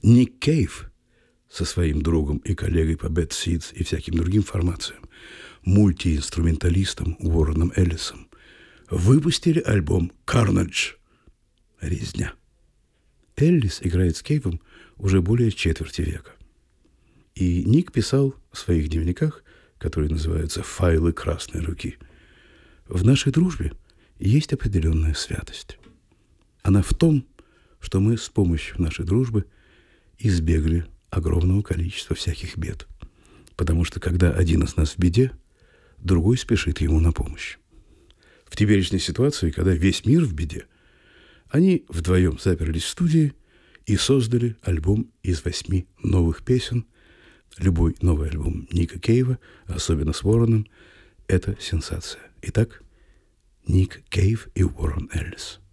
Ник Кейв со своим другом и коллегой по Bad Seeds и всяким другим формациям, мультиинструменталистом Уорреном Эллисом, выпустили альбом «Carnage» — «Резня». Эллис играет с Кейвом уже более четверти века. И Ник писал в своих дневниках, которые называются «Файлы красной руки», в нашей дружбе есть определенная святость. Она в том, что мы с помощью нашей дружбы избегли огромного количества всяких бед. Потому что когда один из нас в беде, другой спешит ему на помощь. В теперешней ситуации, когда весь мир в беде, они вдвоем заперлись в студии и создали альбом из 8 новых песен. Любой новый альбом Ника Кейва, особенно с Уорреном, это сенсация. Итак, Ник Кейв и Уоррен Эллис.